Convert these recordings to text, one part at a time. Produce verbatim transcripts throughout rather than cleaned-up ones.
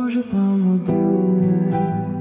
Боже, помоги мне.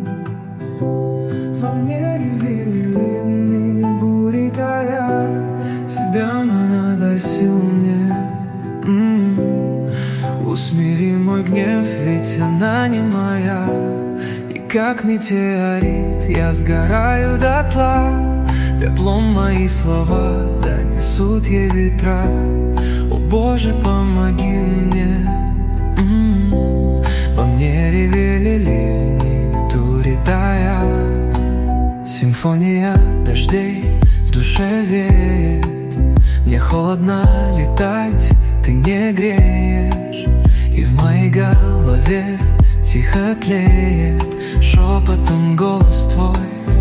Во мне ревели ливни, бури тая, тебя мана, дай сил мне. М-м-м. Усмири мой гнев, ведь она не моя. И как метеорит я сгораю дотла. Пеплом мои слова донесут ей ветра. О Боже, помоги мне. М-м-м. Во мне ревели ливни, тури тая. Симфония дождей в душе веет. Мне холодно летать, ты не греешь. И в моей голове тихо тлеет шепотом голос твой.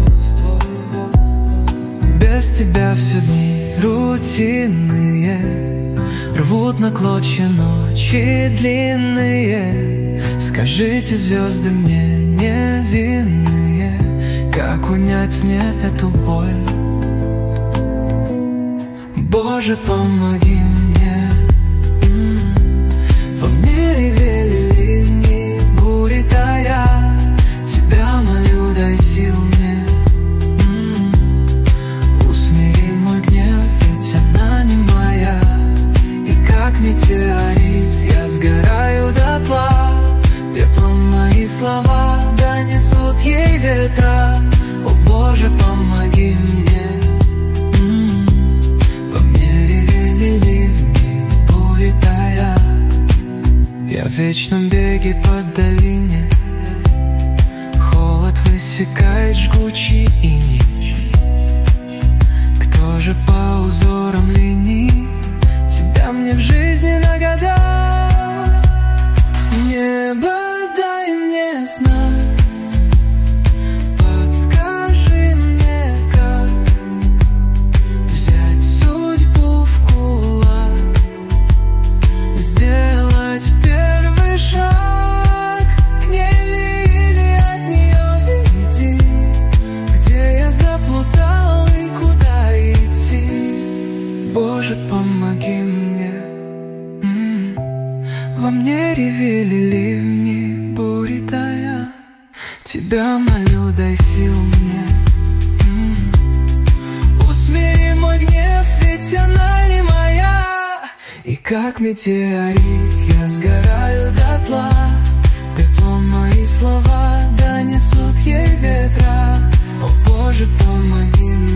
Без тебя все дни рутинные, рвут на клочья ночи длинные. Скажите, звезды мне невинные, как унять мне эту боль? Боже, помоги мне. Во мне ревели ливни, бури тая, тебя молю, дай сил мне. Усмири мой гнев, ведь она не моя. И как метеорит я сгораю дотла. Пеплом мои слова донесут ей ветра. О Боже, помоги мне. Во мне ревели ливни, бури тая. Я в вечном беге по долине, холод высекает жгучий иней. Кто же по узорам линий тебя мне в жизни нагадал? Небо, дай мне знак, подскажи мне, как взять судьбу в кулак, сделать первый шаг к ней или от нее веди, где я заплутал и куда идти. Боже, помоги мне. М-м. Во мне ревели ливни, бури тая, тебя молю, дай сил мне. М-м. Усмири мой гнев, ведь она не моя. И как метеорит я сгораю дотла. Пеплом мои слова донесут ей ветра. О Боже, помоги мне.